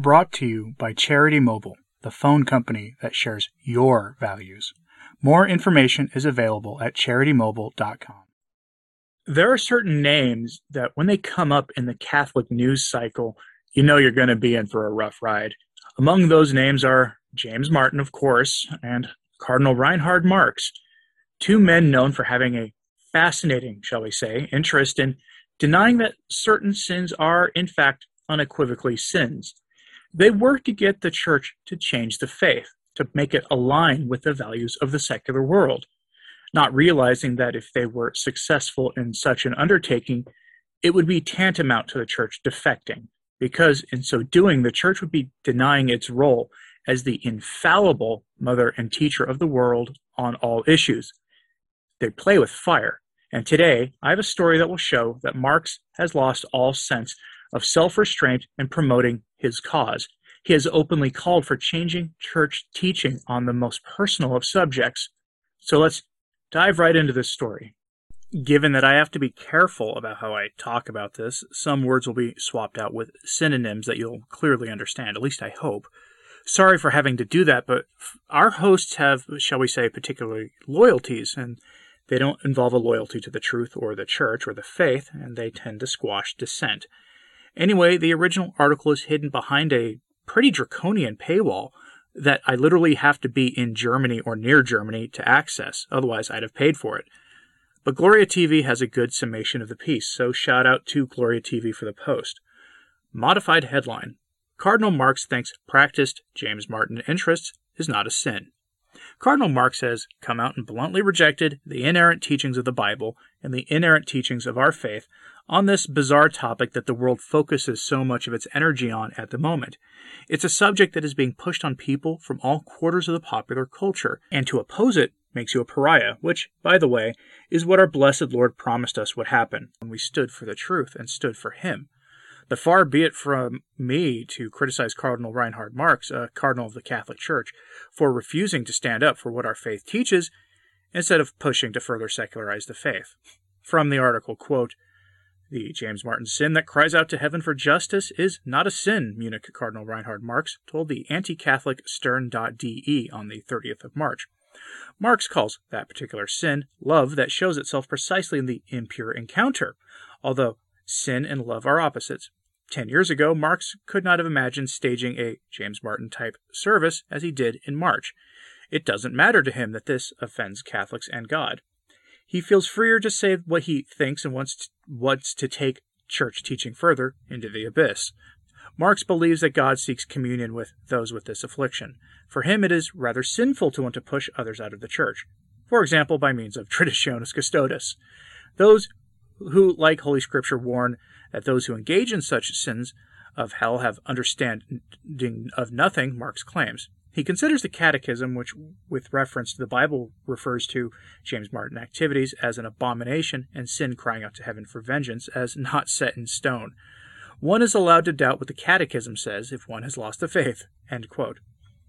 brought to you by Charity Mobile, the phone company that shares your values. More information is available at CharityMobile.com. There are certain names that when they come up in the Catholic news cycle, you know you're going to be in for a rough ride. Among those names are James Martin, of course, and Cardinal Reinhard Marx, two men known for having a fascinating, shall we say, interest in denying that certain sins are, in fact, unequivocally sins. They work to get the church to change the faith, to make it align with the values of the secular world, not realizing that if they were successful in such an undertaking, it would be tantamount to the church defecting, because in so doing, the church would be denying its role as the infallible mother and teacher of the world on all issues. They play with fire, and today I have a story that will show that Marx has lost all sense of self-restraint in promoting his cause. He has openly called for changing church teaching on the most personal of subjects. So let's dive right into this story. Given that I have to be careful about how I talk about this, some words will be swapped out with synonyms that you'll clearly understand, at least I hope. Sorry for having to do that, but our hosts have, shall we say, particular loyalties, and they don't involve a loyalty to the truth or the church or the faith, and they tend to squash dissent. Anyway, the original article is hidden behind a pretty draconian paywall that I literally have to be in Germany or near Germany to access, otherwise I'd have paid for it. But Gloria TV has a good summation of the piece, so shout out to Gloria TV for the post. Modified headline: Cardinal Marx thinks practiced James Martin interests is not a sin. Cardinal Marx has come out and bluntly rejected the inerrant teachings of the Bible and the inerrant teachings of our faith on this bizarre topic that the world focuses so much of its energy on at the moment. It's a subject that is being pushed on people from all quarters of the popular culture, and to oppose it makes you a pariah, which, by the way, is what our blessed Lord promised us would happen when we stood for the truth and stood for Him. But far be it from me to criticize Cardinal Reinhard Marx, a cardinal of the Catholic Church, for refusing to stand up for what our faith teaches instead of pushing to further secularize the faith. From the article, quote, "The James Martin sin that cries out to heaven for justice is not a sin," Munich Cardinal Reinhard Marx told the anti-Catholic Stern.de on the 30th of March. Marx calls that particular sin love that shows itself precisely in the impure encounter, although sin and love are opposites. 10 years ago, Marx could not have imagined staging a James Martin-type service as he did in March. It doesn't matter to him that this offends Catholics and God. He feels freer to say what he thinks and wants to take church teaching further into the abyss. Marx believes that God seeks communion with those with this affliction. For him, it is rather sinful to want to push others out of the church, for example, by means of Traditionis Custodes. Those who, like Holy Scripture, warn that those who engage in such sins of hell have understanding of nothing, Marx claims. He considers the Catechism, which with reference to the Bible refers to James Martin activities, as an abomination, and sin crying out to heaven for vengeance as not set in stone. One is allowed to doubt what the Catechism says if one has lost the faith. End quote.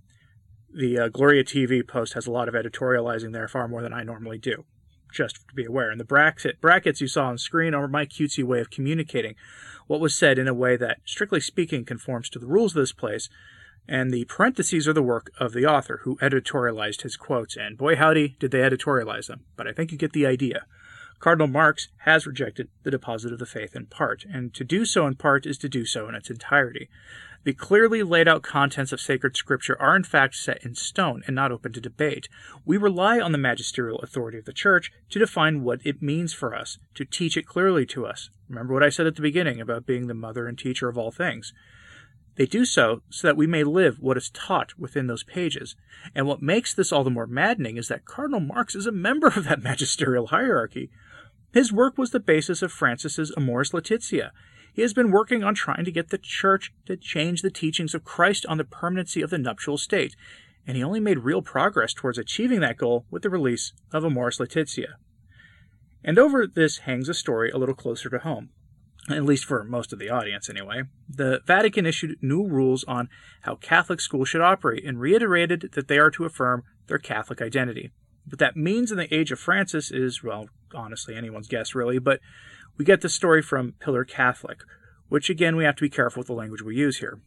The Gloria TV post has a lot of editorializing there, far more than I normally do. Just to be aware. And the brackets you saw on screen are my cutesy way of communicating what was said in a way that, strictly speaking, conforms to the rules of this place, and the parentheses are the work of the author, who editorialized his quotes, and boy howdy did they editorialize them, but I think you get the idea. Cardinal Marx has rejected the deposit of the faith in part, and to do so in part is to do so in its entirety. The clearly laid out contents of sacred scripture are in fact set in stone and not open to debate. We rely on the magisterial authority of the Church to define what it means for us, to teach it clearly to us. Remember what I said at the beginning about being the mother and teacher of all things. They do so that we may live what is taught within those pages. And what makes this all the more maddening is that Cardinal Marx is a member of that magisterial hierarchy. His work was the basis of Francis's Amoris Laetitia. He has been working on trying to get the Church to change the teachings of Christ on the permanency of the nuptial state, and he only made real progress towards achieving that goal with the release of Amoris Laetitia. And over this hangs a story a little closer to home, at least for most of the audience anyway. The Vatican issued new rules on how Catholic schools should operate and reiterated that they are to affirm their Catholic identity. What that means in the age of Francis is, well, honestly, anyone's guess really, but we get the story from Pillar Catholic, which again we have to be careful with the language we use here.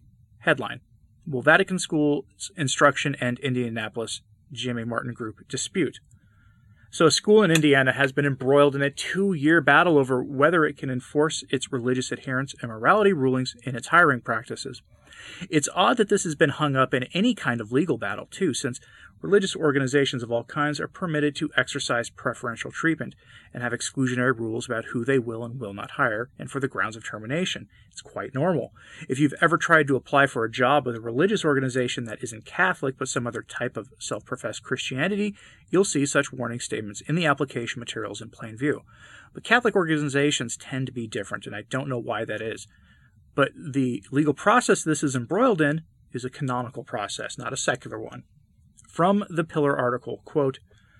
Headline: Will Vatican Schools Instruction and Indianapolis Jimmy Martin Group dispute? So a school in Indiana has been embroiled in a 2-year battle over whether it can enforce its religious adherence and morality rulings in its hiring practices. It's odd that this has been hung up in any kind of legal battle, too, since religious organizations of all kinds are permitted to exercise preferential treatment and have exclusionary rules about who they will and will not hire and for the grounds of termination. It's quite normal. If you've ever tried to apply for a job with a religious organization that isn't Catholic but some other type of self-professed Christianity, you'll see such warning statements in the application materials in plain view. But Catholic organizations tend to be different, and I don't know why that is. But the legal process this is embroiled in is a canonical process, not a secular one. From the Pillar article, quote,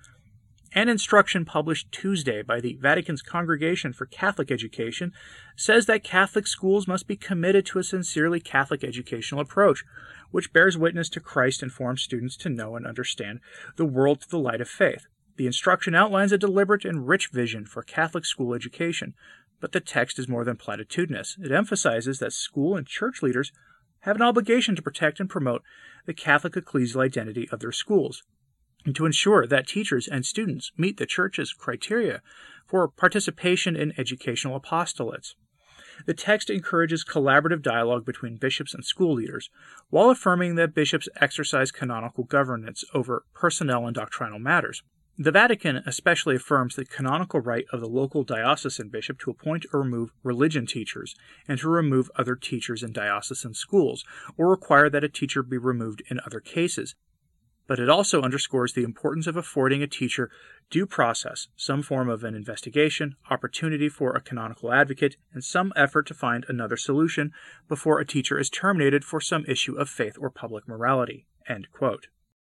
an instruction published Tuesday by the Vatican's Congregation for Catholic Education says that Catholic schools must be committed to a sincerely Catholic educational approach, which bears witness to Christ and forms students to know and understand the world through the light of faith. The instruction outlines a deliberate and rich vision for Catholic school education, but the text is more than platitudinous. It emphasizes that school and church leaders have an obligation to protect and promote the Catholic ecclesial identity of their schools, and to ensure that teachers and students meet the Church's criteria for participation in educational apostolates. The text encourages collaborative dialogue between bishops and school leaders, while affirming that bishops exercise canonical governance over personnel and doctrinal matters. The Vatican especially affirms the canonical right of the local diocesan bishop to appoint or remove religion teachers, and to remove other teachers in diocesan schools, or require that a teacher be removed in other cases. But it also underscores the importance of affording a teacher due process, some form of an investigation, opportunity for a canonical advocate, and some effort to find another solution before a teacher is terminated for some issue of faith or public morality. End quote.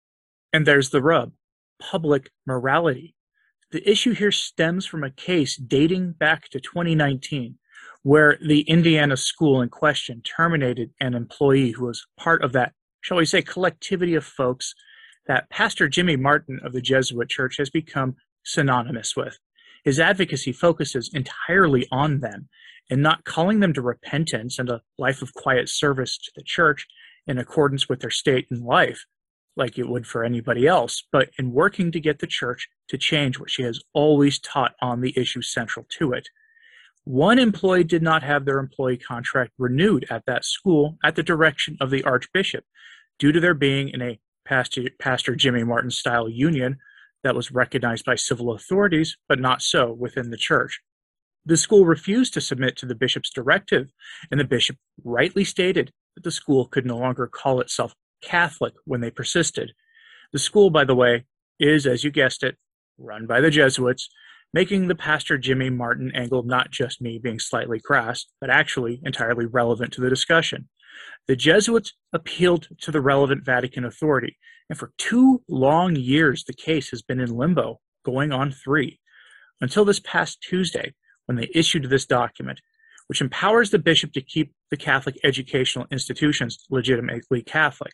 And there's the rub. Public morality. The issue here stems from a case dating back to 2019, where the Indiana school in question terminated an employee who was part of that, shall we say, collectivity of folks that Pastor Jimmy Martin of the Jesuit Church has become synonymous with. His advocacy focuses entirely on them and not calling them to repentance and a life of quiet service to the Church in accordance with their state in life, like it would for anybody else, but in working to get the Church to change what she has always taught on the issue central to it. One employee did not have their employee contract renewed at that school at the direction of the Archbishop, due to their being in a Pastor Jimmy Martin style union that was recognized by civil authorities, but not so within the Church. The school refused to submit to the bishop's directive, and the bishop rightly stated that the school could no longer call itself Catholic when they persisted. The school, by the way, is, as you guessed it, run by the Jesuits, making the Pastor Jimmy Martin angle not just me being slightly crass, but actually entirely relevant to the discussion. The Jesuits appealed to the relevant Vatican authority, and for 2 long years the case has been in limbo, going on 3, until this past Tuesday, when they issued this document, which empowers the bishop to keep the Catholic educational institutions legitimately Catholic.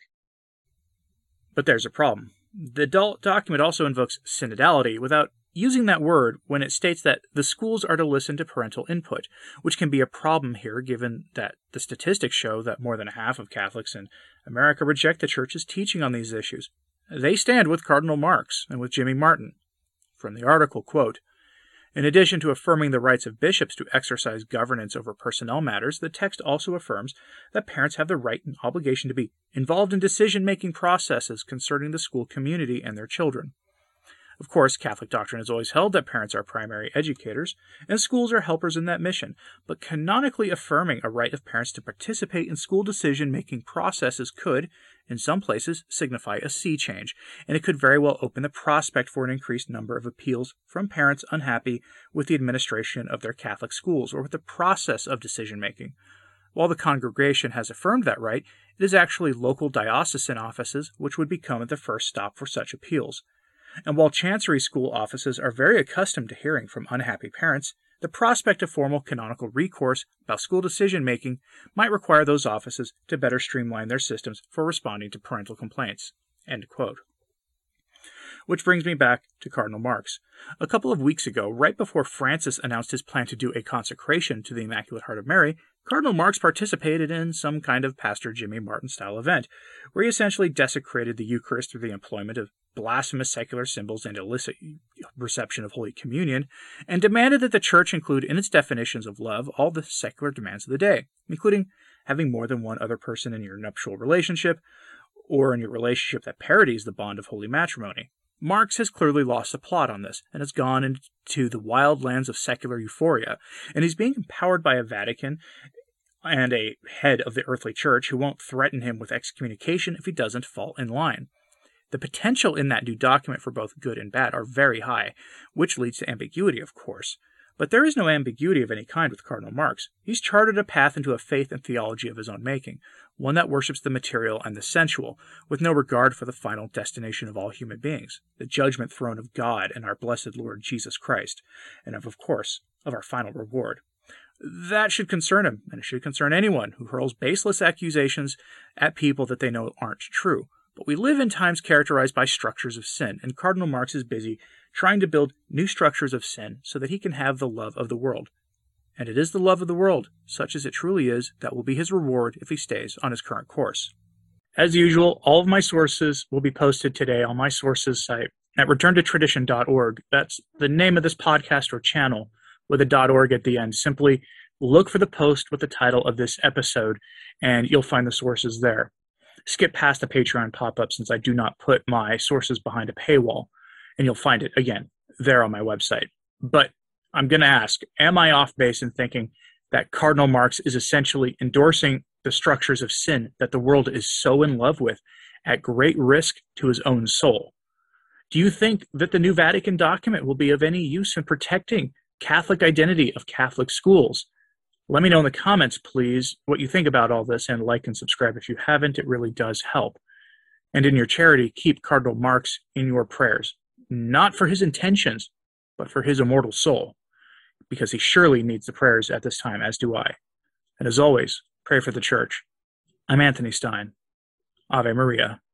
But there's a problem. The document also invokes synodality without using that word when it states that the schools are to listen to parental input, which can be a problem here given that the statistics show that more than half of Catholics in America reject the Church's teaching on these issues. They stand with Cardinal Marx and with Jimmy Martin. From the article, quote, in addition to affirming the rights of bishops to exercise governance over personnel matters, the text also affirms that parents have the right and obligation to be involved in decision-making processes concerning the school community and their children. Of course, Catholic doctrine has always held that parents are primary educators, and schools are helpers in that mission, but canonically affirming a right of parents to participate in school decision-making processes could, in some places, signify a sea change, and it could very well open the prospect for an increased number of appeals from parents unhappy with the administration of their Catholic schools or with the process of decision-making. While the congregation has affirmed that right, it is actually local diocesan offices which would become the first stop for such appeals. And while Chancery school offices are very accustomed to hearing from unhappy parents, the prospect of formal canonical recourse about school decision-making might require those offices to better streamline their systems for responding to parental complaints. End quote. Which brings me back to Cardinal Marx. A couple of weeks ago, right before Francis announced his plan to do a consecration to the Immaculate Heart of Mary, Cardinal Marx participated in some kind of Pastor Jimmy Martin-style event, where he essentially desecrated the Eucharist through the employment of blasphemous secular symbols and illicit reception of Holy Communion, and demanded that the Church include in its definitions of love all the secular demands of the day, including having more than one other person in your nuptial relationship, or in your relationship that parodies the bond of holy matrimony. Marx has clearly lost the plot on this, and has gone into the wild lands of secular euphoria, and he's being empowered by a Vatican and a head of the earthly church who won't threaten him with excommunication if he doesn't fall in line. The potential in that new document for both good and bad are very high, which leads to ambiguity, of course. But there is no ambiguity of any kind with Cardinal Marx. He's charted a path into a faith and theology of his own making, one that worships the material and the sensual, with no regard for the final destination of all human beings, the judgment throne of God and our blessed Lord Jesus Christ, and of course, of our final reward. That should concern him, and it should concern anyone who hurls baseless accusations at people that they know aren't true. But we live in times characterized by structures of sin, and Cardinal Marx is busy trying to build new structures of sin so that he can have the love of the world. And it is the love of the world, such as it truly is, that will be his reward if he stays on his current course. As usual, all of my sources will be posted today on my sources site at returntotradition.org. That's the name of this podcast or channel with a .org at the end. Simply look for the post with the title of this episode, and you'll find the sources there. Skip past the Patreon pop-up since I do not put my sources behind a paywall, and you'll find it, again, there on my website. But I'm going to ask, am I off base in thinking that Cardinal Marx is essentially endorsing the structures of sin that the world is so in love with at great risk to his own soul? Do you think that the new Vatican document will be of any use in protecting Catholic identity of Catholic schools? Let me know in the comments, please, what you think about all this, and like and subscribe if you haven't. It really does help. And in your charity, keep Cardinal Marx in your prayers, not for his intentions, but for his immortal soul, because he surely needs the prayers at this time, as do I. And as always, pray for the Church. I'm Anthony Stein. Ave Maria.